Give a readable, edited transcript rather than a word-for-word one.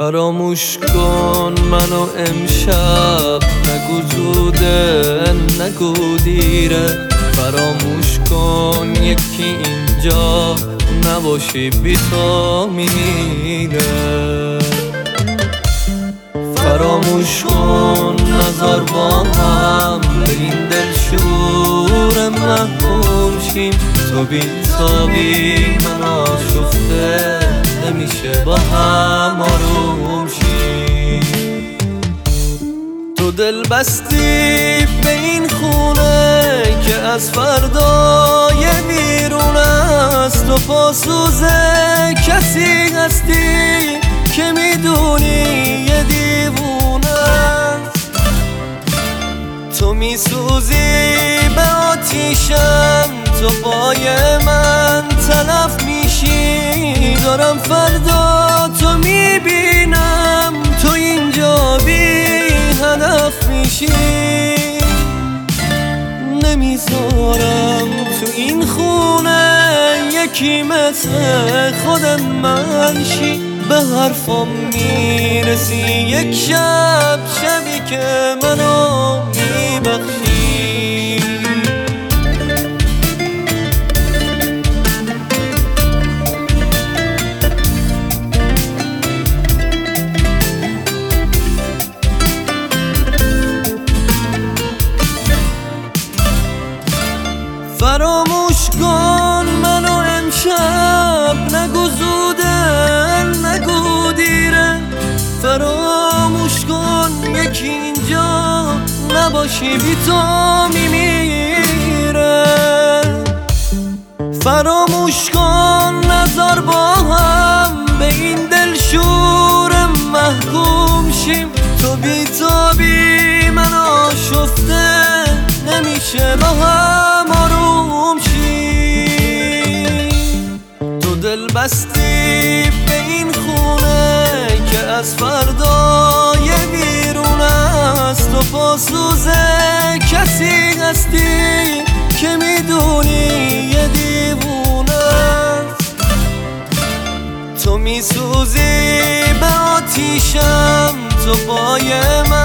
فراموش کن منو امشب، نگو زوده نگو دیره. فراموش کن یکی اینجا نباشی بی تو میمیره. فراموش کن نزار با هم به این دلشور محکوم شیم. تو بی من آشفته نمیشه با هم آروم شیم. تو دل بستی به این خونه که از فردای بیرون است. تو پاسوزه کسی هستی که میدونی یه دیوونه است. تو میسوزی به آتیشم، تو پای من تلف میشی. دارم فردا تو میبینم تو اینجا بی هدف میشی. نمیذارم تو این خونه یکی مثل خود من شی. به حرفم میرسی یک شب، شبی که منو میبخشی. فراموش کن منو امشب، نگو زوده نگو دیره. فراموش کن یکی اینجا نباشی بی تو میمیره. فراموش کن نزار با هم به این دلشور محکوم شیم. تو بی من آشفته نمیشه با هم آروم شیم. تو دل بستی به این خونه که از فردای بیرون است. تو پاسوزه کسی هستی که میدونی یه دیوونه است. تو میسوزی به آتیشم، تو پای من